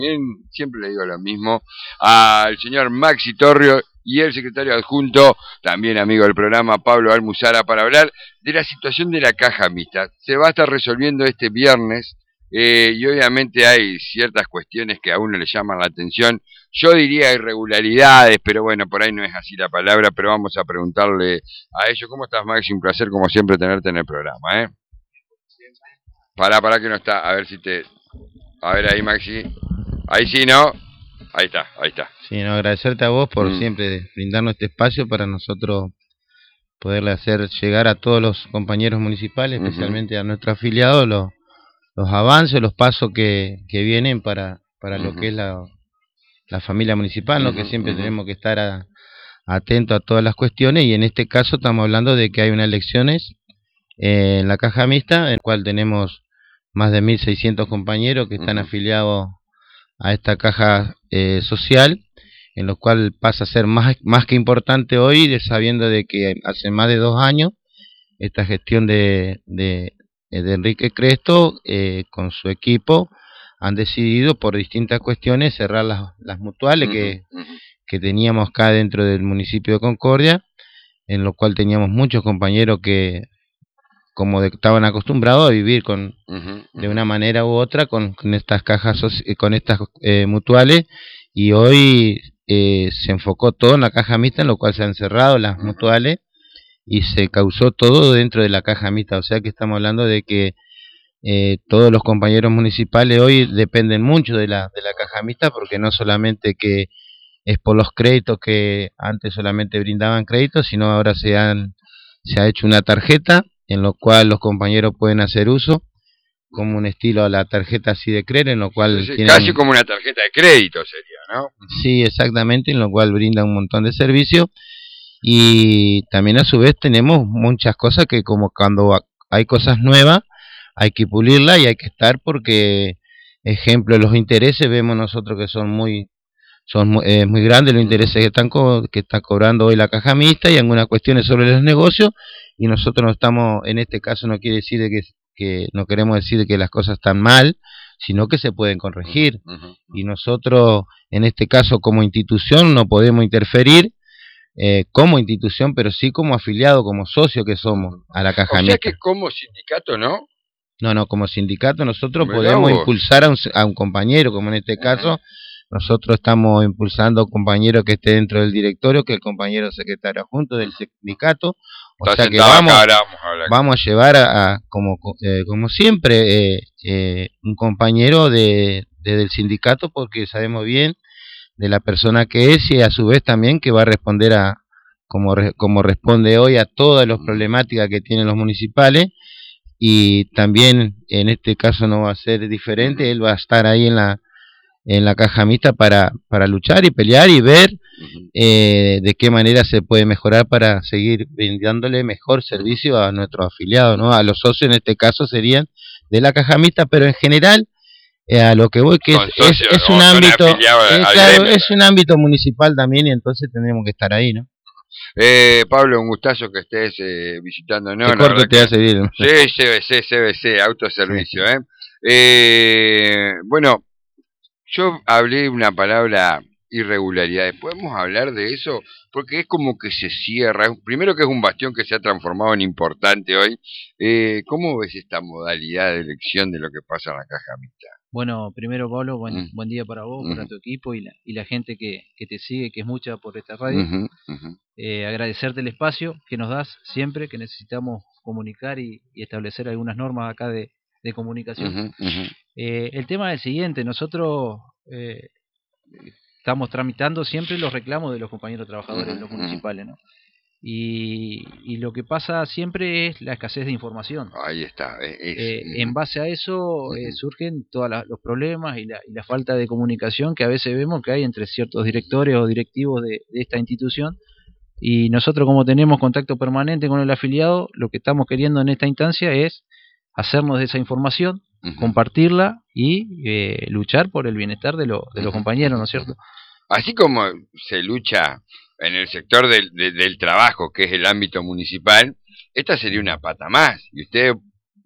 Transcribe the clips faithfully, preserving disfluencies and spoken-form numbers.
Bien, siempre le digo lo mismo al señor Maxi Torrio y el secretario adjunto, también amigo del programa, Pablo Almuzara, para hablar de la situación de la caja mixta. Se va a estar resolviendo este viernes eh, y obviamente hay ciertas cuestiones que a uno le llaman la atención. Yo diría irregularidades, pero bueno, por ahí no es así la palabra, pero vamos a preguntarle a ellos. ¿Cómo estás, Maxi? Un placer como siempre tenerte en el programa, ¿eh? Pará, pará que no está, a ver si te... A ver ahí, Maxi. Ahí sí, ¿no? Ahí está, ahí está. Sí, no, agradecerte a vos por Mm. siempre brindarnos este espacio para nosotros poderle hacer llegar a todos los compañeros municipales, Uh-huh. especialmente a nuestros afiliados, los, los avances, los pasos que, que vienen para, para uh-huh. lo que es la, la familia municipal, ¿no? Uh-huh, que siempre uh-huh. tenemos que estar a, atentos a todas las cuestiones, y en este caso estamos hablando de que hay unas elecciones eh, en la caja mixta, en la cual tenemos más de mil seiscientos compañeros que están uh-huh. afiliados a esta caja eh, social, en lo cual pasa a ser más, más que importante hoy, sabiendo de que hace más de dos años esta gestión de, de, de Enrique Cresto eh, con su equipo han decidido por distintas cuestiones cerrar las, las mutuales uh-huh, que, uh-huh. que teníamos acá dentro del municipio de Concordia, en lo cual teníamos muchos compañeros que como de, estaban acostumbrados a vivir con uh-huh, uh-huh. de una manera u otra con, con estas cajas, con estas eh, mutuales, y hoy eh, se enfocó todo en la caja mixta, en lo cual se han cerrado las uh-huh. mutuales y se causó todo dentro de la caja mixta. O sea que estamos hablando de que eh, todos los compañeros municipales hoy dependen mucho de la, de la caja mixta, porque no solamente que es por los créditos que antes solamente brindaban créditos, sino ahora se, han, se ha hecho una tarjeta en lo cual los compañeros pueden hacer uso, como un estilo a la tarjeta así de creer, en lo cual... Sí, sí, tienen... Casi como una tarjeta de crédito sería, ¿no? Sí, exactamente, en lo cual brinda un montón de servicios, y también a su vez tenemos muchas cosas que, como cuando hay cosas nuevas, hay que pulirla y hay que estar, porque, ejemplo, los intereses vemos nosotros que son muy... son eh, muy grandes los intereses que están co que está cobrando hoy la caja mixta, y algunas cuestiones sobre los negocios, y nosotros no estamos, en este caso no quiere decir de que, que no queremos decir de que las cosas están mal, sino que se pueden corregir, uh-huh, uh-huh. y nosotros en este caso como institución no podemos interferir eh, como institución, pero sí como afiliado, como socio que somos a la caja mixta. O sea que como sindicato, ¿no? No, no, como sindicato nosotros Mirá podemos vos. impulsar a un, a un compañero, como en este caso. Uh-huh. Nosotros estamos impulsando compañeros que esté dentro del directorio, que el compañero secretario adjunto del sindicato. O Está sea que vamos, acá, vamos, a vamos a llevar a, a como, eh, como siempre, eh, eh, un compañero de, de del sindicato, porque sabemos bien de la persona que es, y a su vez también que va a responder a, como, re, como responde hoy, a todas las problemáticas que tienen los municipales, y también en este caso no va a ser diferente. Él va a estar ahí en la en la caja mixta para, para luchar y pelear y ver eh, de qué manera se puede mejorar para seguir brindándole mejor servicio a nuestros afiliados, ¿no? A los socios en este caso serían de la caja mixta, pero en general eh, a lo que voy que es, socio, es, es un ámbito es, claro, es un ámbito municipal también, y entonces tendremos que estar ahí, ¿no? Eh, Pablo, un gustazo que estés eh, visitando, ¿no? ¿Qué corto te hace bien? Sí, C B C, C B C, autoservicio, sí. ¿eh? eh bueno, yo hablé una palabra irregularidades. ¿Podemos hablar de eso? Porque es como que se cierra. Primero que es un bastión que se ha transformado en importante hoy. Eh, ¿Cómo ves esta modalidad de elección de lo que pasa en la caja mixta? Bueno, primero, Pablo, buen, mm. buen día para vos, uh-huh. para tu equipo y la, y la gente que, que te sigue, que es mucha por esta radio. Uh-huh. Uh-huh. Eh, agradecerte el espacio que nos das siempre, que necesitamos comunicar y, y establecer algunas normas acá de, de comunicación. Uh-huh. Uh-huh. Eh, el tema es el siguiente: nosotros eh, estamos tramitando siempre los reclamos de los compañeros trabajadores, uh-huh. los municipales, ¿no? Y, y lo que pasa siempre es la escasez de información. Ahí está. Es, eh, uh-huh. En base a eso uh-huh. eh, surgen todos los problemas y la, y la falta de comunicación que a veces vemos que hay entre ciertos directores o directivos de, de esta institución. Y nosotros, como tenemos contacto permanente con el afiliado, lo que estamos queriendo en esta instancia es hacernos de esa información, uh-huh. compartirla y eh, luchar por el bienestar de, lo, de los uh-huh. compañeros, ¿no es cierto? Así como se lucha en el sector del, de, del trabajo, que es el ámbito municipal, esta sería una pata más. Y ustedes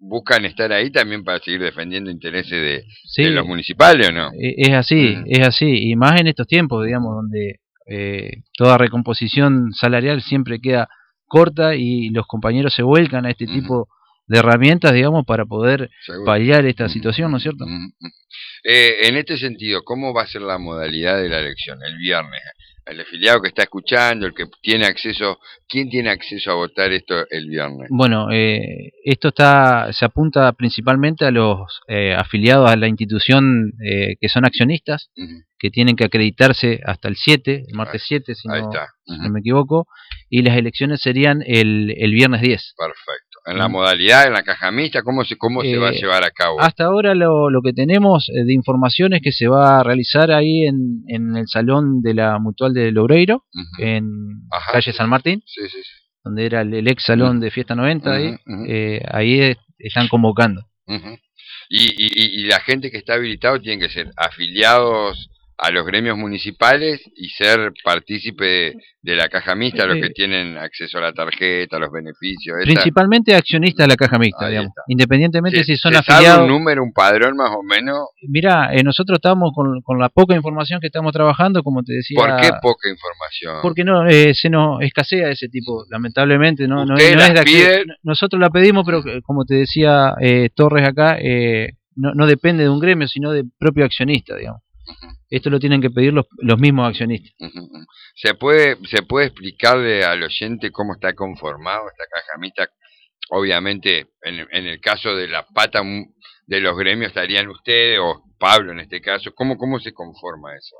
buscan estar ahí también para seguir defendiendo intereses de, sí, de los municipales, ¿o no? Es así, mm. es así, y más en estos tiempos, digamos, donde eh, toda recomposición salarial siempre queda corta y los compañeros se vuelcan a este uh-huh. tipo de herramientas, digamos, para poder Seguro. paliar esta uh-huh. situación, ¿no es cierto? Uh-huh. Eh, en este sentido, ¿cómo va a ser la modalidad de la elección? El viernes. El afiliado que está escuchando, el que tiene acceso, ¿quién tiene acceso a votar esto el viernes? Bueno, eh, esto está se apunta principalmente a los eh, afiliados a la institución eh, que son accionistas, uh-huh. que tienen que acreditarse hasta el siete, el martes siete, si, no, uh-huh. si no me equivoco, y las elecciones serían el, el viernes diez. Perfecto. En la modalidad, en la caja mixta, ¿cómo se cómo eh, se va a llevar a cabo? Hasta ahora lo, lo que tenemos de información es que se va a realizar ahí en, en el salón de la Mutual de Loureiro, uh-huh. en Ajá, calle sí. San Martín, sí, sí, sí. donde era el, el ex salón uh-huh. de Fiesta noventa, uh-huh, ahí, uh-huh. Eh, ahí están convocando. Uh-huh. y, y, y la gente que está habilitado tiene que ser afiliados a los gremios municipales y ser partícipe de, de la caja mixta, eh, los que tienen acceso a la tarjeta, a los beneficios. Principalmente esa. Accionistas de la caja mixta, Ahí digamos. Está. Independientemente ¿Se, si son se afiliados. ¿Sabe un número, un padrón más o menos? Mirá, eh, nosotros estamos con, con la poca información que estamos trabajando, como te decía. ¿Por qué poca información? Porque no eh, se nos escasea ese tipo, lamentablemente. No, no, es, no es de piden? Nosotros la pedimos, pero como te decía eh, Torres acá, eh, no, no depende de un gremio, sino del propio accionista, digamos. Uh-huh. Esto lo tienen que pedir los, los mismos accionistas. Uh-huh. ¿Se puede, se puede explicarle al oyente cómo está conformado esta caja mixta? Obviamente, en, en el caso de la pata de los gremios estarían ustedes, o Pablo en este caso. ¿Cómo, cómo se conforma eso?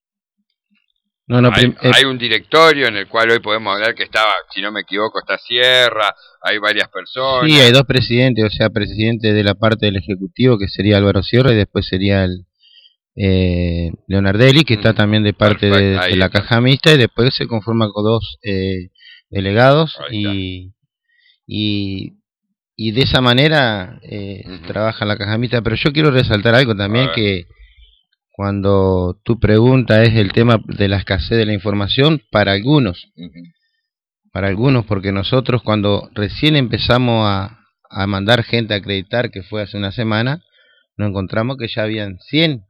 No, no, hay, eh, hay un directorio en el cual hoy podemos hablar que estaba, si no me equivoco, está Sierra, hay varias personas. Sí, hay dos presidentes, o sea, presidente de la parte del Ejecutivo, que sería Álvaro Sierra, y después sería el eh, Leonardelli, que está también de parte de, de la caja mixta, y después se conforma con dos eh, delegados, y, y, y de esa manera eh, uh-huh. trabaja la caja mixta. Pero yo quiero resaltar algo también, que cuando tu pregunta es el tema de la escasez de la información, para algunos, uh-huh. para algunos, porque nosotros cuando recién empezamos a, a mandar gente a acreditar, que fue hace una semana, nos encontramos que ya habían cien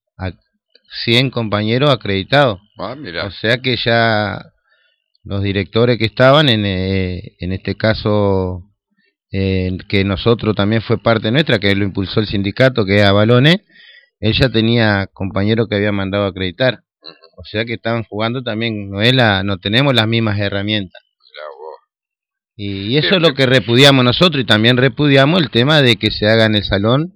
compañeros acreditados. Ah, mira. O sea que ya los directores que estaban, en, eh, en este caso, eh, que nosotros también fue parte nuestra, que lo impulsó el sindicato, que es Avalones, él ya tenía compañeros que había mandado a acreditar. Uh-huh. O sea que estaban jugando también, no, es la, no tenemos las mismas herramientas. Y, y eso bien, es lo que repudiamos nosotros, y también repudiamos el tema de que se haga en el salón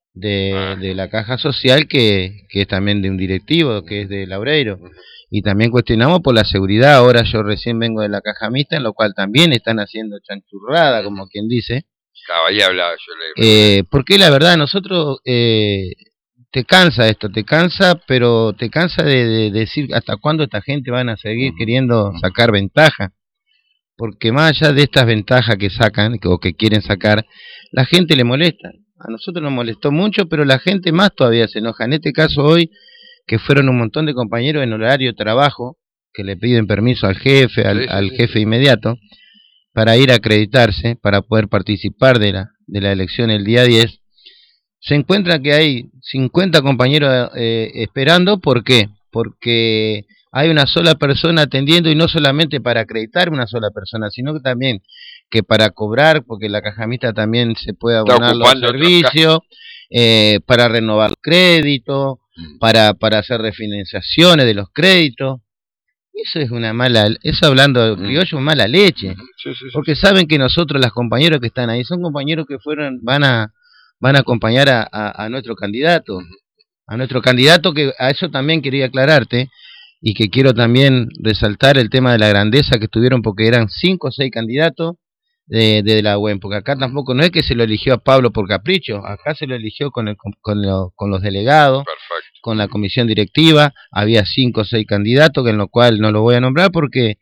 de, de la caja social, que, que es también de un directivo, que es de Loureiro. Uh-huh. Y también cuestionamos por la seguridad. Ahora yo recién vengo de la caja mixta, en lo cual también están haciendo chanchurrada, como quien dice. Claro, ahí hablaba yo. Le... Eh, porque la verdad, nosotros, eh, te cansa esto, te cansa, pero te cansa de, de, de decir hasta cuándo esta gente van a seguir uh-huh. queriendo sacar ventaja. Porque más allá de estas ventajas que sacan, o que quieren sacar, la gente le molesta. A nosotros nos molestó mucho, pero la gente más todavía se enoja. En este caso hoy, que fueron un montón de compañeros en horario de trabajo, que le piden permiso al jefe, al, sí, sí, al jefe sí. inmediato, para ir a acreditarse, para poder participar de la, de la elección el día diez, se encuentra que hay cincuenta compañeros eh, esperando. ¿Por qué? Porque hay una sola persona atendiendo, y no solamente para acreditar una sola persona, sino que también que para cobrar, porque la caja mixta también se puede abonar los servicios, eh, para renovar el crédito, mm. para, para hacer refinanciaciones de los créditos. Eso es una mala, eso hablando de criollo, mala leche, sí, sí, sí, porque saben que nosotros, los compañeros que están ahí, son compañeros que fueron, van a, van a acompañar a, a, a nuestro candidato, a nuestro candidato, que a eso también quería aclararte, y que quiero también resaltar el tema de la grandeza que tuvieron, porque eran cinco o seis candidatos de, de la U E M, porque acá tampoco no es que se lo eligió a Pablo por capricho, acá se lo eligió con, el, con, lo, con los delegados. Perfecto. Con la comisión directiva, había cinco o seis candidatos, que en lo cual no lo voy a nombrar porque,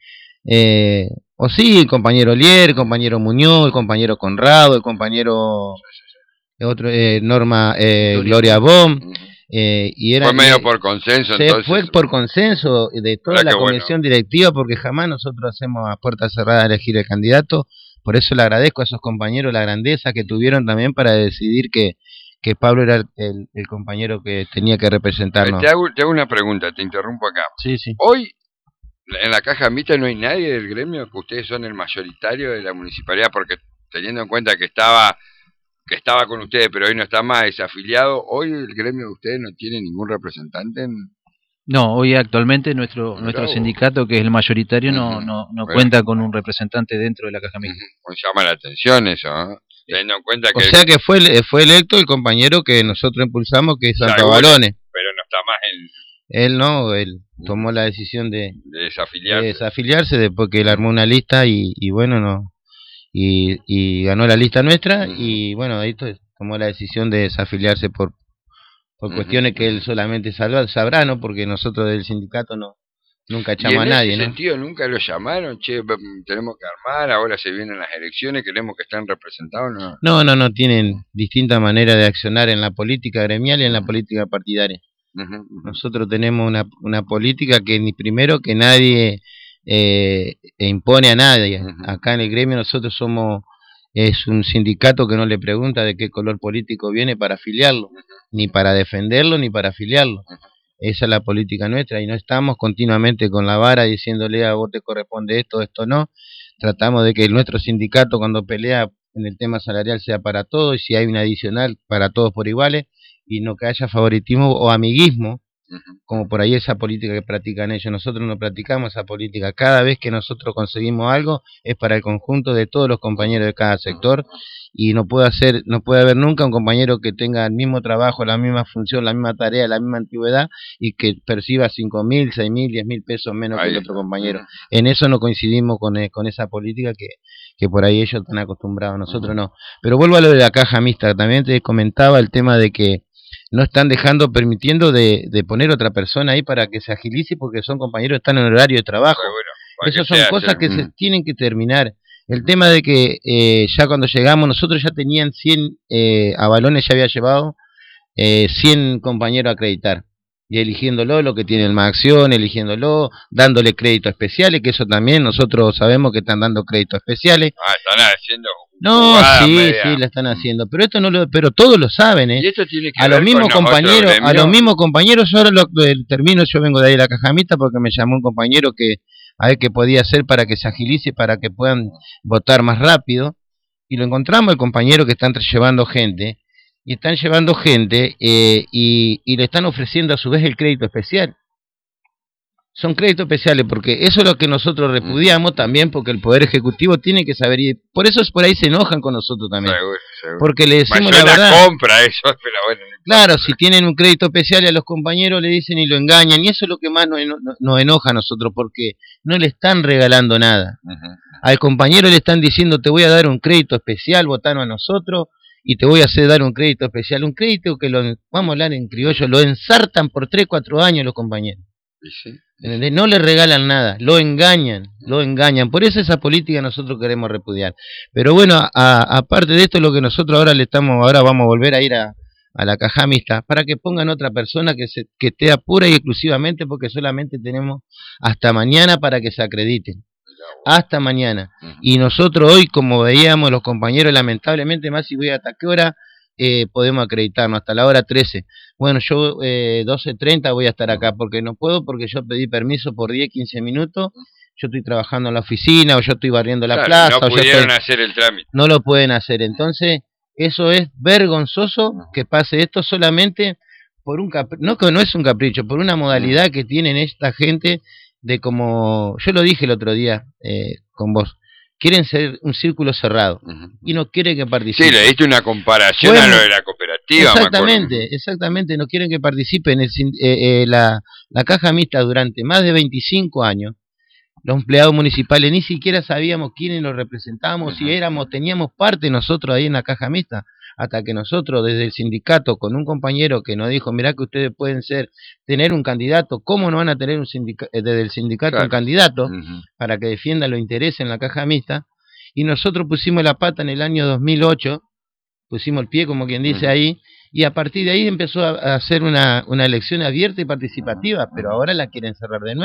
eh, o sí, el compañero Lier, el compañero Muñoz, el compañero Conrado, el compañero otro eh, Norma eh, Gloria Bom, eh, y era, fue medio por consenso. Se entonces, fue por consenso de toda la comisión bueno. directiva, porque jamás nosotros hacemos a puerta cerrada elegir el candidato, por eso le agradezco a esos compañeros la grandeza que tuvieron también para decidir que, que Pablo era el, el, el compañero que tenía que representarnos. Te hago, te hago una pregunta, te interrumpo acá. Sí, sí. Hoy, en la Caja Mixta no hay nadie del gremio, que ustedes son el mayoritario de la municipalidad, porque teniendo en cuenta que estaba que estaba con ustedes, pero hoy no está más, es afiliado, hoy el gremio de ustedes no tiene ningún representante en... No, hoy actualmente nuestro nuestro sindicato, que es el mayoritario, uh-huh. no no, no bueno. cuenta con un representante dentro de la Caja Mixta. Uh-huh. Pues llama la atención eso, ¿eh? Teniendo en cuenta que... O sea que fue fue electo el compañero que nosotros impulsamos, que es Santo Balones. Pero no está más en... Él no, él tomó la decisión de, de desafiliarse, de desafiliarse después que él armó una lista y, y bueno, no y, y ganó la lista nuestra uh-huh. y bueno, ahí tomó la decisión de desafiliarse por, por uh-huh. cuestiones que él solamente sabrá, sabrá, ¿no? Porque nosotros del sindicato no nunca echamos a nadie, ¿no? En ese ¿no? sentido nunca lo llamaron, che, tenemos que armar, ahora se vienen las elecciones, queremos que estén representados, ¿no? No, no, no, tienen distintas maneras de accionar en la política gremial y en la política partidaria. Uh-huh, uh-huh. Nosotros tenemos una, una política que ni primero que nadie eh, impone a nadie. Uh-huh. Acá en el gremio nosotros somos es un sindicato que no le pregunta de qué color político viene para afiliarlo, uh-huh. ni para defenderlo ni para afiliarlo. Uh-huh. Esa es la política nuestra y no estamos continuamente con la vara diciéndole a vos te corresponde esto, esto no. Tratamos de que nuestro sindicato cuando pelea en el tema salarial sea para todos y si hay un adicional para todos por iguales y no que haya favoritismo o amiguismo, uh-huh. como por ahí esa política que practican ellos. Nosotros no practicamos esa política. Cada vez que nosotros conseguimos algo es para el conjunto de todos los compañeros de cada sector y no puede hacer, no puede haber nunca un compañero que tenga el mismo trabajo, la misma función, la misma tarea, la misma antigüedad y que perciba cinco mil, seis mil, diez mil pesos menos ahí que el otro compañero. Uh-huh. En eso no coincidimos con, con esa política que, que por ahí ellos están acostumbrados, nosotros uh-huh. no. Pero vuelvo a lo de la Caja Mixta, también te comentaba el tema de que no están dejando, permitiendo de, de poner otra persona ahí para que se agilice porque son compañeros que están en horario de trabajo. Bueno, esas son cosas que mm. se tienen que terminar. El tema de que eh, ya cuando llegamos nosotros ya tenían cien, eh, a Balones ya había llevado eh, cien compañeros a acreditar. Y eligiéndolo, lo que tienen más acción, eligiéndolo, dándole créditos especiales, que eso también nosotros sabemos que están dando créditos especiales. Ah, están haciendo... No, sí, media. sí, lo están haciendo, pero esto no lo, pero todos lo saben, ¿eh? Y esto tiene que a los mismos compañeros, a los mismos compañeros, yo ahora lo, lo termino, yo vengo de ahí a la Caja Mixta porque me llamó un compañero que a ver qué podía hacer para que se agilice, para que puedan votar más rápido, y lo encontramos el compañero que están llevando gente, y están llevando gente eh, y, y le están ofreciendo a su vez el crédito especial. Son créditos especiales porque eso es lo que nosotros repudiamos también porque el Poder Ejecutivo tiene que saber y por eso es por ahí se enojan con nosotros también. Seguro, seguro. Porque le decimos la verdad. Compra eso, pero bueno, no claro, si tienen un crédito especial a los compañeros le dicen y lo engañan y eso es lo que más nos, nos enoja a nosotros porque no le están regalando nada. Uh-huh. Al compañero le están diciendo te voy a dar un crédito especial, votanos a nosotros y te voy a hacer dar un crédito especial. Un crédito que lo, vamos a hablar en criollo, lo ensartan por tres, cuatro años los compañeros. Sí. No le regalan nada, lo engañan, lo engañan. Por eso esa política nosotros queremos repudiar. Pero bueno, aparte de esto, lo que nosotros ahora le estamos, ahora vamos a volver a ir a, a la Caja Mixta para que pongan otra persona que se que esté pura y exclusivamente porque solamente tenemos hasta mañana para que se acrediten. Hasta mañana. Y nosotros hoy, como veíamos los compañeros, lamentablemente más si voy hasta qué hora eh, podemos acreditarnos, hasta la hora trece. Bueno, yo eh, doce treinta voy a estar acá porque no puedo, porque yo pedí permiso por diez, quince minutos, yo estoy trabajando en la oficina o yo estoy barriendo la claro, plaza. No o pudieron yo estoy... hacer el trámite. No lo pueden hacer, entonces eso es vergonzoso que pase esto solamente por un capricho, no que no es un capricho, por una modalidad que tienen esta gente de como, yo lo dije el otro día eh, con vos, quieren ser un círculo cerrado uh-huh. y no quieren que participen. Sí, le diste una comparación bueno, a lo de la cooperativa. Exactamente, exactamente, no quieren que participen. El, eh, eh, la, la Caja Mixta durante más de veinticinco años, los empleados municipales ni siquiera sabíamos quiénes los representábamos, uh-huh. si éramos, teníamos parte nosotros ahí en la Caja Mixta, hasta que nosotros desde el sindicato, con un compañero que nos dijo, mirá que ustedes pueden ser, tener un candidato, ¿cómo no van a tener un sindica desde el sindicato claro. un candidato uh-huh. para que defienda los intereses en la Caja Mixta? Y nosotros pusimos la pata en el año dos mil ocho, pusimos el pie como quien dice uh-huh. ahí, y a partir de ahí empezó a, a hacer una, una elección abierta y participativa, pero ahora la quieren cerrar de nuevo.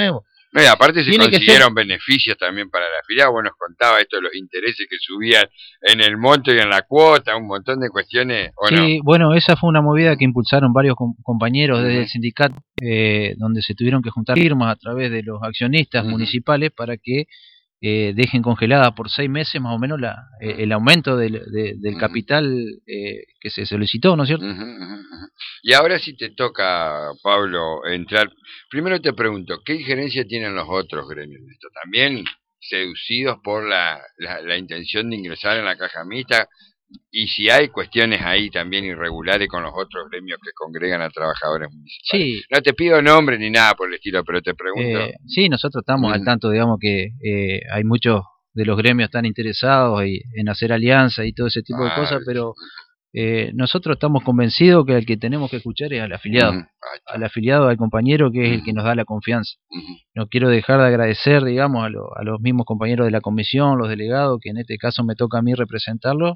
No, y aparte se Tiene que consiguieron ser... beneficios también para la afiliada. Vos nos contaba esto de los intereses que subían en el monto y en la cuota, un montón de cuestiones, ¿o no? Sí, bueno, esa fue una movida que impulsaron varios com compañeros desde Uh-huh. el sindicato, eh, donde se tuvieron que juntar firmas a través de los accionistas Uh-huh. municipales para que eh, dejen congelada por seis meses más o menos la, eh, el aumento del, de, del Uh-huh. capital eh, que se solicitó, ¿no es cierto? Uh-huh, uh-huh. Y ahora si te toca, Pablo, entrar, primero te pregunto, ¿qué injerencia tienen los otros gremios de esto? ¿También seducidos por la, la, la intención de ingresar en la caja mixta? Y si hay cuestiones ahí también irregulares con los otros gremios que congregan a trabajadores municipales. Sí. No te pido nombre ni nada por el estilo, pero te pregunto. Eh, sí, nosotros estamos uh-huh. al tanto, digamos que eh, hay muchos de los gremios están interesados y, en hacer alianza y todo ese tipo ah, de cosas, pero eh, nosotros estamos convencidos que el que tenemos que escuchar es al afiliado, uh-huh. al afiliado, al compañero que es uh-huh. el que nos da la confianza. Uh-huh. No quiero dejar de agradecer, digamos, a, lo, a los mismos compañeros de la comisión, los delegados, que en este caso me toca a mí representarlos.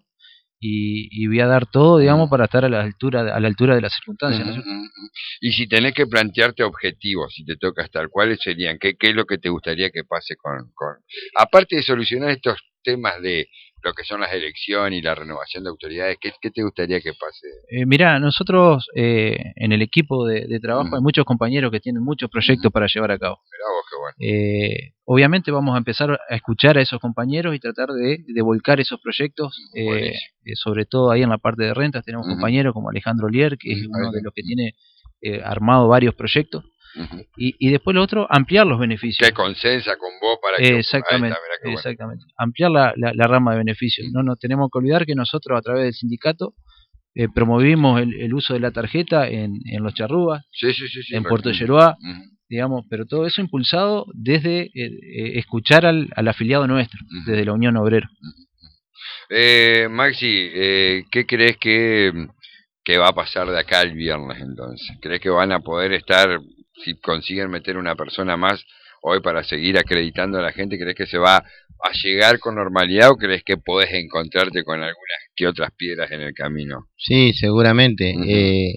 Y, y voy a dar todo, digamos, para estar a la altura a la altura de las circunstancias. Uh-huh, ¿no? Y si tenés que plantearte objetivos, si te toca estar, ¿cuáles serían? ¿Qué, qué es lo que te gustaría que pase con, con... Aparte de solucionar estos temas de lo que son las elecciones y la renovación de autoridades, ¿qué, qué te gustaría que pase? Eh, mirá, nosotros eh, en el equipo de, de trabajo uh-huh. hay muchos compañeros que tienen muchos proyectos uh-huh. para llevar a cabo. Mirá vos, qué bueno. Eh, obviamente vamos a empezar a escuchar a esos compañeros y tratar de, de volcar esos proyectos, eh, eh, sobre todo ahí en la parte de rentas tenemos uh-huh. compañeros como Alejandro Lier, que es uh-huh. uno de los que tiene eh, armado varios proyectos. Uh-huh. y, y después lo otro, ampliar los beneficios. Que consensa con vos para que... Exactamente, está, exactamente. Bueno. Ampliar la, la, la rama de beneficios. Uh-huh. No nos tenemos que olvidar que nosotros a través del sindicato eh, promovimos el, el uso de la tarjeta en, en los charrúas, sí, sí, sí, sí, en Puerto Yeroá, uh-huh. digamos, pero todo eso impulsado desde eh, eh, escuchar al, al afiliado nuestro, uh-huh. desde la Unión Obrera. Uh-huh. eh, Maxi, eh, ¿qué crees que, que va a pasar de acá el viernes entonces? ¿Crees que van a poder estar, si consiguen meter una persona más hoy para seguir acreditando a la gente, crees que se va a llegar con normalidad o crees que podés encontrarte con algunas que otras piedras en el camino? Sí, seguramente. Uh-huh. eh,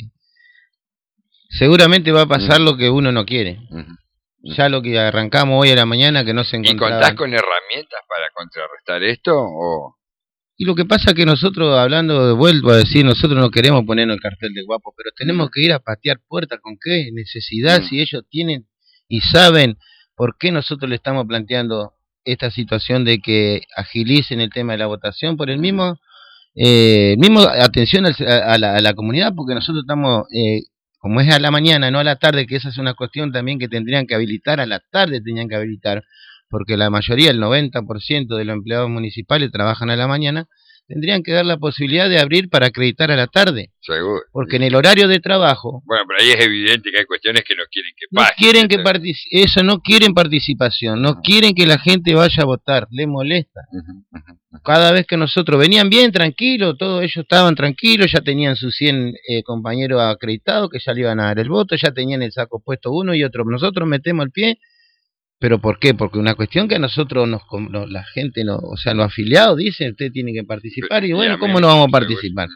seguramente va a pasar uh-huh. lo que uno no quiere. Uh-huh. Ya lo que arrancamos hoy a la mañana que no se encontraba. ¿Y contás con herramientas para contrarrestar esto? O... Y lo que pasa es que nosotros, hablando de vuelvo a decir, nosotros no queremos ponernos el cartel de guapo, pero tenemos que ir a patear puertas. ¿Con qué necesidad? Uh-huh. Si ellos tienen y saben por qué nosotros le estamos planteando esta situación de que agilicen el tema de la votación, por el mismo, eh, mismo atención al, a, la, a la comunidad, porque nosotros estamos, eh, como es a la mañana, no a la tarde, que esa es una cuestión también que tendrían que habilitar, a la tarde tenían que habilitar, porque la mayoría, el noventa por ciento de los empleados municipales trabajan a la mañana, tendrían que dar la posibilidad de abrir para acreditar a la tarde. Seguro. Porque en el horario de trabajo... Bueno, pero ahí es evidente que hay cuestiones que no quieren que pase. No quieren que partici- eso, no quieren participación, no uh-huh. quieren que la gente vaya a votar, les molesta. Uh-huh. Uh-huh. Cada vez que nosotros venían bien, tranquilos, todos ellos estaban tranquilos, ya tenían sus cien eh, compañeros acreditados que ya le iban a dar el voto, ya tenían el saco puesto uno y otro. Nosotros metemos el pie. ¿Pero por qué? Porque una cuestión que a nosotros, nos, nos la gente, no, o sea, los afiliados dicen, usted tiene que participar, y bueno, ¿cómo no vamos a participar?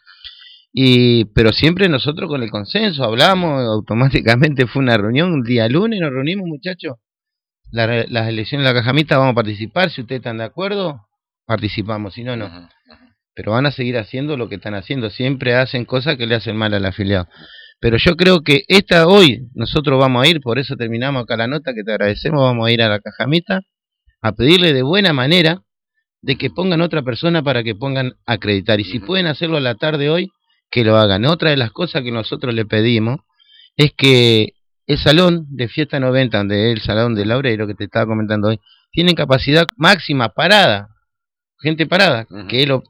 Y pero siempre nosotros con el consenso hablamos, automáticamente fue una reunión, un día lunes nos reunimos, muchachos, la, las elecciones de la caja mixta vamos a participar, si ustedes están de acuerdo, participamos, si no, no. Pero van a seguir haciendo lo que están haciendo, siempre hacen cosas que le hacen mal al afiliado. Pero yo creo que esta hoy, nosotros vamos a ir, por eso terminamos acá la nota, que te agradecemos, vamos a ir a la caja mixta, a pedirle de buena manera de que pongan otra persona para que pongan a acreditar. Y si pueden hacerlo a la tarde hoy, que lo hagan. Otra de las cosas que nosotros le pedimos es que el salón de fiesta noventa, donde es el salón de Laureiro, que te estaba comentando hoy, tiene capacidad máxima parada, gente parada, uh-huh. que lo,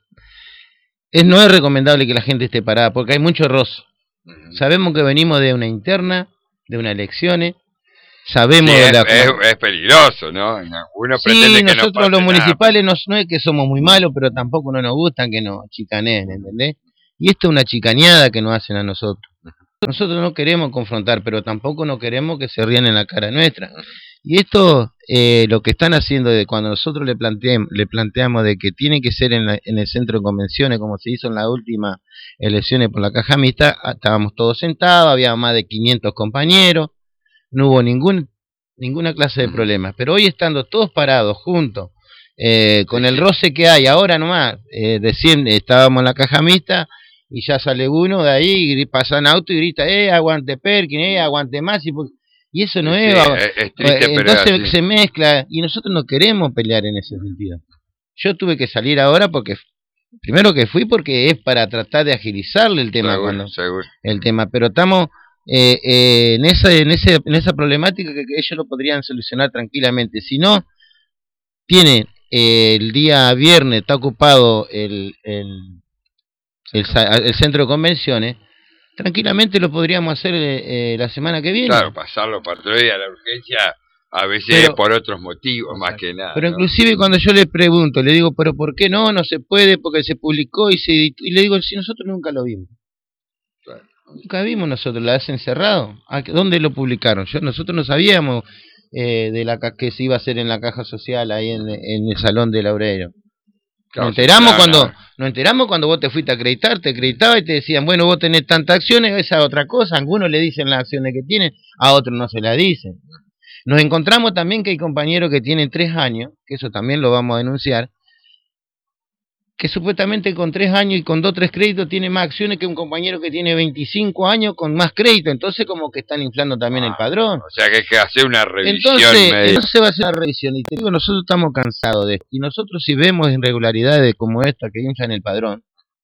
es, no es recomendable que la gente esté parada, porque hay mucho roce. Sabemos que venimos de una interna, de unas elecciones, sabemos sí, de es, la... es, es peligroso, ¿no? Uno sí, pretende que nosotros no los municipales no, no es que somos muy malos, pero tampoco no nos gustan que nos chicaneen, ¿entendés? Y esto es una chicaneada que nos hacen a nosotros. Nosotros no queremos confrontar, pero tampoco no queremos que se rían en la cara nuestra. Y esto, eh, lo que están haciendo de cuando nosotros le, planteemos, le planteamos de que tiene que ser en, la, en el centro de convenciones, como se hizo en la última elecciones por la caja mixta, estábamos todos sentados, había más de quinientos compañeros, no hubo ningún ninguna clase de problemas. Pero hoy estando todos parados, juntos, eh, con el roce que hay, ahora nomás, eh, decían, estábamos en la caja mixta, y ya sale uno de ahí, y pasa en auto y grita, eh, aguante Perkin, eh, aguante más, y, y eso no sí, es, es, es triste, eh, entonces pero, sí. se mezcla, y nosotros no queremos pelear en ese sentido. Yo tuve que salir ahora porque, primero que fui porque es para tratar de agilizarle el tema, seguro, cuando, seguro. el tema, pero estamos eh, eh, en esa en ese en esa problemática que, que ellos lo podrían solucionar tranquilamente. Si no, tiene eh, el día viernes, está ocupado el, el, el, el centro de convenciones, tranquilamente lo podríamos hacer eh, eh, la semana que viene. Claro, pasarlo para otro día, la urgencia a veces pero, es por otros motivos, exacto, más que nada. Pero ¿no? inclusive cuando yo le pregunto, le digo, pero ¿por qué no? No se puede, porque se publicó y se editó, y le digo, si nosotros nunca lo vimos. Claro. Nunca vimos nosotros, la hacen cerrado. ¿Dónde lo publicaron? Yo, nosotros no sabíamos eh, de la que se iba a hacer en la caja social ahí en, en el salón de Laureiro. Claro, nos enteramos cuando no. nos enteramos cuando vos te fuiste a acreditar, te acreditaba y te decían, bueno, vos tenés tantas acciones, esa es otra cosa. A algunos le dicen las acciones que tienen, a otros no se las dicen. Nos encontramos también que hay compañeros que tienen tres años, que eso también lo vamos a denunciar, que supuestamente con tres años y con dos o tres créditos tiene más acciones que un compañero que tiene veinticinco años con más crédito. Entonces como que están inflando también ah, el padrón. O sea que hay que hacer una revisión. Entonces, entonces se va a hacer una revisión. Y te digo, nosotros estamos cansados de esto. Y nosotros si vemos irregularidades como esta que inflan el padrón,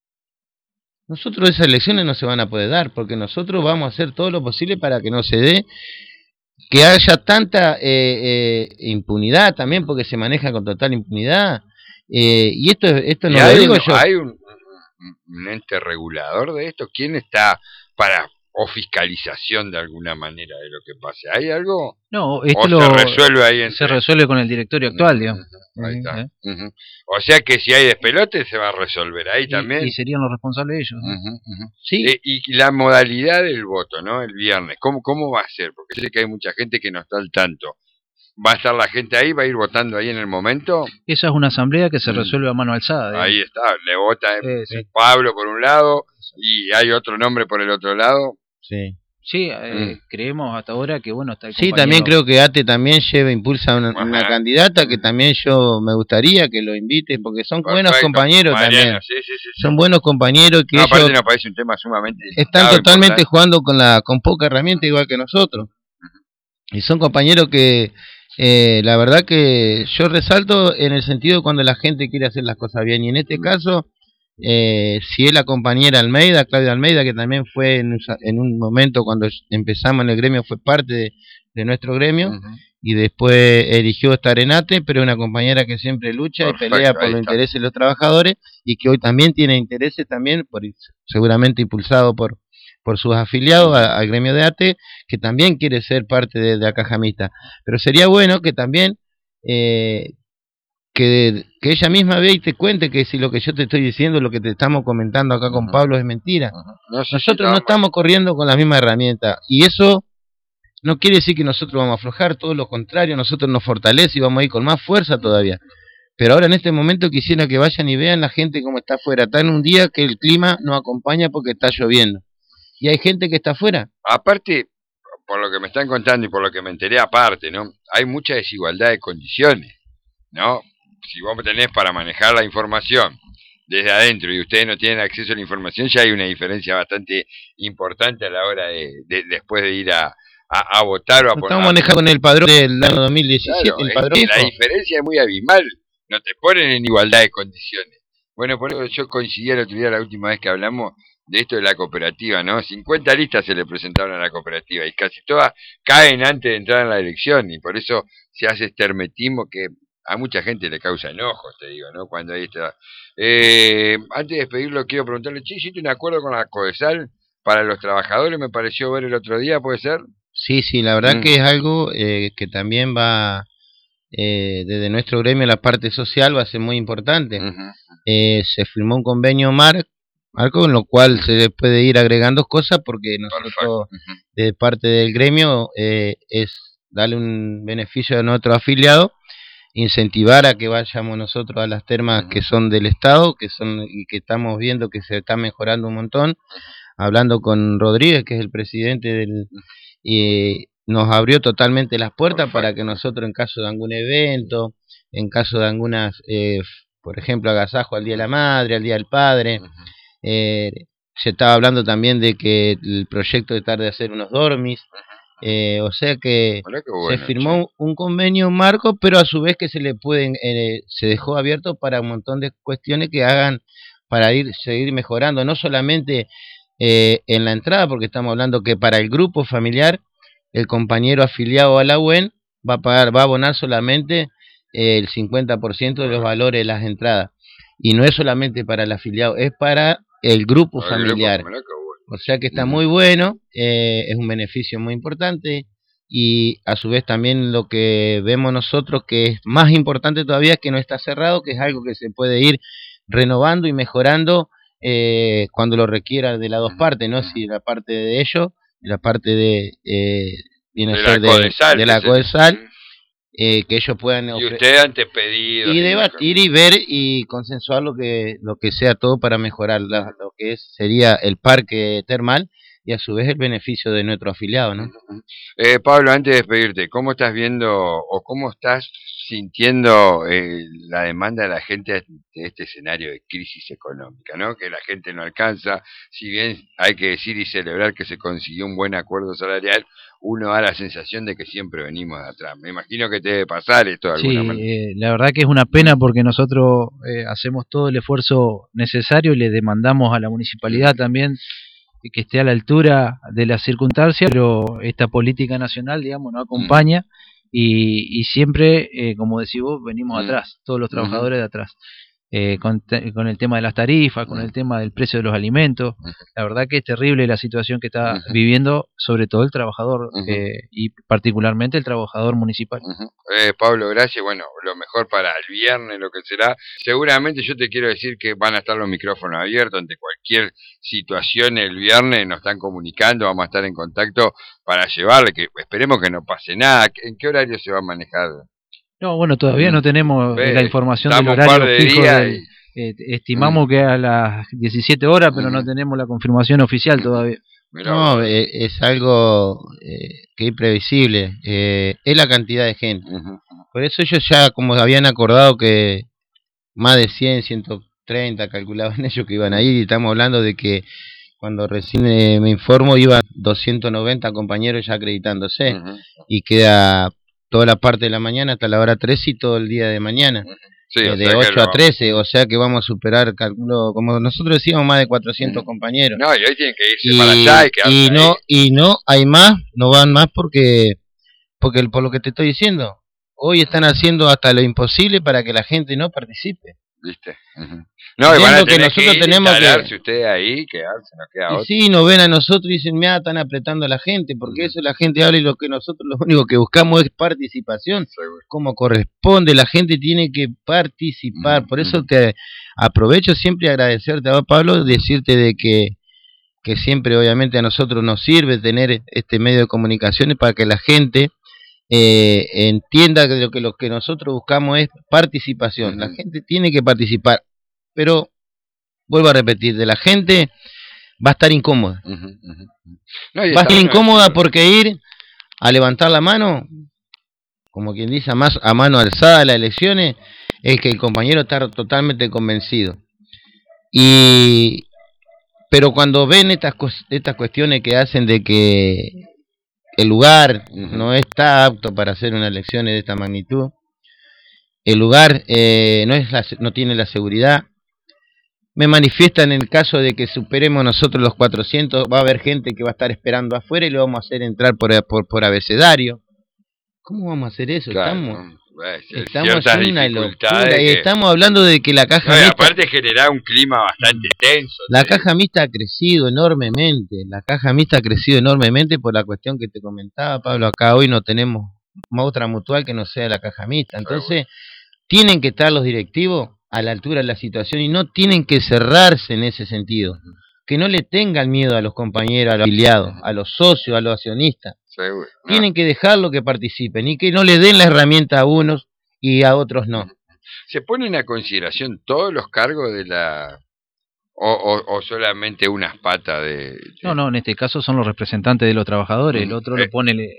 nosotros esas elecciones no se van a poder dar, porque nosotros vamos a hacer todo lo posible para que no se dé, que haya tanta eh, eh, impunidad también, porque se maneja con total impunidad. Eh, y esto esto no lo digo un, yo. ¿Hay un, un ente regulador de esto? ¿Quién está para o fiscalización de alguna manera de lo que pase? ¿Hay algo? No, esto ¿O lo, se resuelve ahí entre... se resuelve con el directorio actual, digamos. Uh-huh, ahí está. ¿Eh? Uh-huh. O sea que si hay despelote se va a resolver ahí y, también. Y serían los responsables ellos, ¿no? Uh-huh, uh-huh. Sí. Eh, y la modalidad del voto, ¿no? El viernes, ¿cómo, cómo va a ser? Porque sé que hay mucha gente que no está al tanto. ¿Va a estar la gente ahí? ¿Va a ir votando ahí en el momento? Esa es una asamblea que se resuelve a mano alzada. ¿eh? Ahí está, le vota eh, sí. Pablo por un lado y hay otro nombre por el otro lado. Sí. Sí, eh, mm. creemos hasta ahora que bueno está el Sí, también creo que ATE también lleva, impulsa una, una candidata que también yo me gustaría que lo invite, porque son Perfecto. buenos compañeros Mariano, también. Sí, sí, sí, son sí. buenos compañeros que no, ellos aparte nos parece un tema sumamente están totalmente importante. jugando con la con poca herramienta igual que nosotros. Uh-huh. Y son compañeros que eh, la verdad que yo resalto en el sentido cuando la gente quiere hacer las cosas bien. Y en este uh-huh. caso, eh, si es la compañera Almeida, Claudia Almeida, que también fue en, en un momento cuando empezamos en el gremio, fue parte de, de nuestro gremio, uh-huh. y después eligió estar en ATE, pero es una compañera que siempre lucha Perfecto, y pelea por los está. intereses de los trabajadores, y que hoy también tiene intereses también, por seguramente impulsado por por sus afiliados al gremio de ATE, que también quiere ser parte de, de la caja mixta. Pero sería bueno que también eh, que, que ella misma vea y te cuente que si lo que yo te estoy diciendo, lo que te estamos comentando acá con uh-huh. Pablo es mentira. Uh-huh. No sé nosotros si no estamos corriendo con la misma herramienta, y eso no quiere decir que nosotros vamos a aflojar, todo lo contrario, nosotros nos fortalece y vamos a ir con más fuerza todavía. Pero ahora en este momento quisiera que vayan y vean la gente cómo está afuera. Está en un día que el clima no acompaña porque está lloviendo. Y hay gente que está afuera. Aparte, por lo que me están contando y por lo que me enteré aparte, ¿no? Hay mucha desigualdad de condiciones, ¿no? Si vos tenés para manejar la información desde adentro y ustedes no tienen acceso a la información, ya hay una diferencia bastante importante a la hora de, de después de ir a, a, a votar o a no poner... Estamos manejando con el padrón del año dos mil diecisiete, claro, el padrón. La diferencia es muy abismal, no te ponen en igualdad de condiciones. Bueno, por eso yo coincidí el otro día, la última vez que hablamos, de esto de la cooperativa, ¿no? cincuenta listas se le presentaron a la cooperativa y casi todas caen antes de entrar en la elección y por eso se hace este hermetismo que a mucha gente le causa enojos, te digo, ¿no? Cuando ahí está. Eh, antes de despedirlo, quiero preguntarle, ¿sí hiciste un acuerdo con la CODESAL para los trabajadores? Me pareció ver el otro día, ¿puede ser? Sí, sí, la verdad mm. que es algo eh, que también va, eh, desde nuestro gremio, la parte social va a ser muy importante. Uh-huh. Eh, se firmó un convenio marco, Marco, en lo cual se le puede ir agregando cosas porque nosotros, uh-huh. de parte del gremio, eh, es darle un beneficio a nuestro afiliado, incentivar a que vayamos nosotros a las termas uh-huh. que son del Estado, que son y que estamos viendo que se está mejorando un montón, hablando con Rodríguez, que es el presidente del... Uh-huh. y, nos abrió totalmente las puertas. Perfecto. Para que nosotros, en caso de algún evento, en caso de algunas, eh, por ejemplo, agasajo al Día de la Madre, al Día del Padre, Uh-huh. eh, se estaba hablando también de que el proyecto de tarde de hacer unos dormis, eh, o sea que Mirá qué se bueno, firmó che. un convenio marco, pero a su vez que se le pueden, eh, se dejó abierto para un montón de cuestiones que hagan para ir seguir mejorando, no solamente eh, en la entrada, porque estamos hablando que para el grupo familiar el compañero afiliado a la U E N va a pagar, va a abonar solamente eh, el cincuenta por ciento de los valores de las entradas, y no es solamente para el afiliado, es para el grupo Ay, familiar. mirá qué bueno. O sea que está Uh-huh. muy bueno, eh, es un beneficio muy importante, y a su vez también lo que vemos nosotros que es más importante todavía es que no está cerrado, que es algo que se puede ir renovando y mejorando eh, cuando lo requiera de las dos partes, ¿no? Si la parte de ellos, la parte de eh, viene a De ser la de, Codesal, de la que Codesal, se- eh, que ellos puedan Y ofre- usted ante pedidos y y demás. debatir y ver y consensuar lo que lo que sea todo para mejorar la- lo que es sería el parque termal y a su vez el beneficio de nuestro afiliado, ¿no? Ujú. Eh, Pablo, antes de despedirte, ¿cómo estás viendo o cómo estás sintiendo eh, la demanda de la gente de este escenario de crisis económica, ¿no? Que la gente no alcanza, si bien hay que decir y celebrar que se consiguió un buen acuerdo salarial, uno da la sensación de que siempre venimos de atrás. Me imagino que te debe pasar esto de alguna Sí, manera. eh, la verdad que es una pena porque nosotros eh, hacemos todo el esfuerzo necesario y le demandamos a la municipalidad también que esté a la altura de las circunstancias, pero esta política nacional, digamos, no acompaña y, y siempre, eh, como decís vos, venimos Mm. atrás, todos los Ujú. trabajadores de atrás. Eh, con, te- con el tema de las tarifas, con Mm. el tema del precio de los alimentos. Ujú. La verdad que es terrible la situación que está Ujú. viviendo, sobre todo el trabajador Ujú. eh, y particularmente el trabajador municipal. Ujú. Eh, Pablo, gracias. Bueno, lo mejor para el viernes, lo que será. Seguramente yo te quiero decir que van a estar los micrófonos abiertos ante cualquier situación el viernes. Nos están comunicando, vamos a estar en contacto para llevarle, que esperemos que no pase nada. ¿En qué horario se va a manejar? No, bueno, todavía no tenemos Ve, la información del estamos un par horario de fijo. días Del, y- eh, estimamos que a las diecisiete horas, pero no Ujú. tenemos la confirmación oficial Ujú. todavía. Mirá No, vos. eh, es algo eh, que es imprevisible, eh, es la cantidad de gente. Ujú. Por eso ellos ya como habían acordado que más de cien, ciento treinta calculaban ellos que iban a ir, y estamos hablando de que cuando recién eh, me informo iban doscientos noventa compañeros ya acreditándose, Ujú. y queda toda la parte de la mañana hasta la hora trece y todo el día de mañana. Sí, Eh, o de sea que ocho lo a vamos- trece, o sea que vamos a superar, calculo, como nosotros decíamos, más de cuatrocientos Ujú. compañeros. No, y hoy tienen que irse Y, para allá y quedarse y no ahí. y no hay más, no van más porque porque el- por lo que te estoy diciendo, hoy están haciendo hasta lo imposible para que la gente no participe. ¿Viste? Ujú. No, y van a Viendo que tener nosotros ir, tenemos que- instalarse ustedes ahí, quedarse, no queda Y otro. sí, nos ven a nosotros y dicen, mira, están apretando a la gente, porque Ujú. eso la gente habla, y lo que nosotros lo único que buscamos es participación, Seguro. como corresponde, la gente tiene que participar. Ujú, Por eso ujú. te aprovecho siempre a agradecerte a vos, Pablo, decirte de que que siempre obviamente a nosotros nos sirve tener este medio de comunicaciones para que la gente eh, entienda que lo que lo que nosotros buscamos es participación. Ujú. La gente tiene que participar, pero vuelvo a repetir, de la gente va a estar incómoda. Ujú, ujú. No, y Va a está estar bueno incómoda decirlo. porque ir a levantar la mano, como quien dice, a, más, a mano alzada a las elecciones, es que el compañero está totalmente convencido. Y pero cuando ven estas cos- estas cuestiones que hacen de que el lugar Ujú. no está apto para hacer una elección de esta magnitud, el lugar eh, no es la, no tiene la seguridad, me manifiestan en el caso de que superemos nosotros los cuatrocientos, va a haber gente que va a estar esperando afuera y le vamos a hacer entrar por, por, por abecedario. ¿Cómo vamos a hacer eso? Claro, Estamos, ¿no? Bueno, sí, estamos ciertas en una dificultades locura, y que- estamos hablando de que la caja No, y mixta, aparte generar un clima bastante tenso. la te digo. caja mixta ha crecido enormemente, la caja mixta ha crecido enormemente por la cuestión que te comentaba, Pablo. Acá hoy no tenemos más otra mutual que no sea la caja mixta, entonces tienen que estar los directivos a la altura de la situación y no tienen que cerrarse en ese sentido, que no le tengan miedo a los compañeros, a los afiliados, a los socios, a los accionistas. Seguro. No. Tienen que dejarlo que participen y que no le den la herramienta a unos y a otros no. ¿Se ponen a consideración todos los cargos de la... o, o, o solamente unas patas de... de- No, no, en este caso son los representantes de los trabajadores, el Ujú. otro Eh. lo pone, le-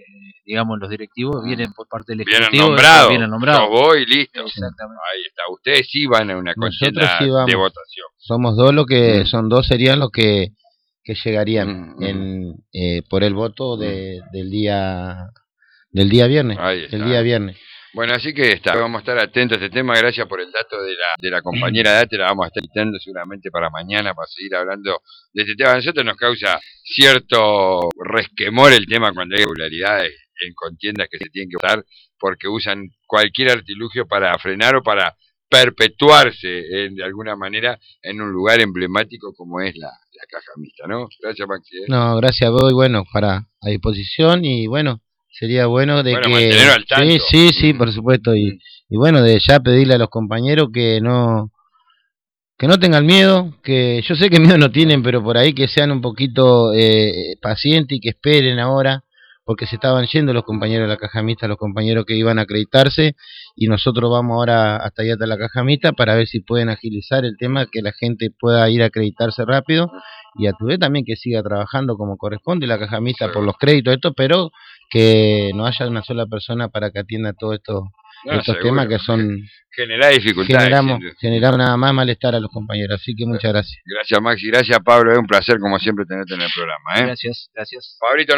digamos, los directivos vienen por parte del vienen ejecutivo. nombrados, Vienen nombrados. Sos vos y listo. Exactamente. Ahí está. Ustedes sí van a una contienda sí de votación. Somos dos lo que, Mm. son dos serían los que, que llegarían Mm, en, eh, por el voto de, del día del día viernes. Ahí está. El día viernes. Bueno, así que está, vamos a estar atentos a este tema. Gracias por el dato de la, de la compañera Date, la vamos a estar invitando seguramente para mañana para seguir hablando de este tema. A nosotros nos causa cierto resquemor el tema cuando hay irregularidades en contiendas que se tienen que votar porque usan cualquier artilugio para frenar o para perpetuarse en, de alguna manera en un lugar emblemático como es la, la caja mixta, ¿no? Gracias, Maxi. ¿eh? No, gracias a vos y bueno, para a disposición y bueno, sería bueno de bueno, que... mantenerlo al tanto. Sí, sí, sí, por supuesto. Y, y bueno, de ya pedirle a los compañeros que no que no tengan miedo, que yo sé que miedo no tienen, pero por ahí que sean un poquito eh, pacientes y que esperen ahora, porque se estaban yendo los compañeros de la caja mixta, los compañeros que iban a acreditarse, y nosotros vamos ahora hasta allá hasta la caja mixta para ver si pueden agilizar el tema, que la gente pueda ir a acreditarse rápido, y a tu vez también que siga trabajando como corresponde la caja mixta por los créditos, esto, pero que no haya una sola persona para que atienda todo esto. No, estos seguro, temas que son generar dificultades, generamos generar nada más malestar a los compañeros, así que muchas gracias. Gracias, Maxi, gracias, Pablo, es un placer como siempre tenerte en el programa, ¿eh? Gracias, gracias. Pablito.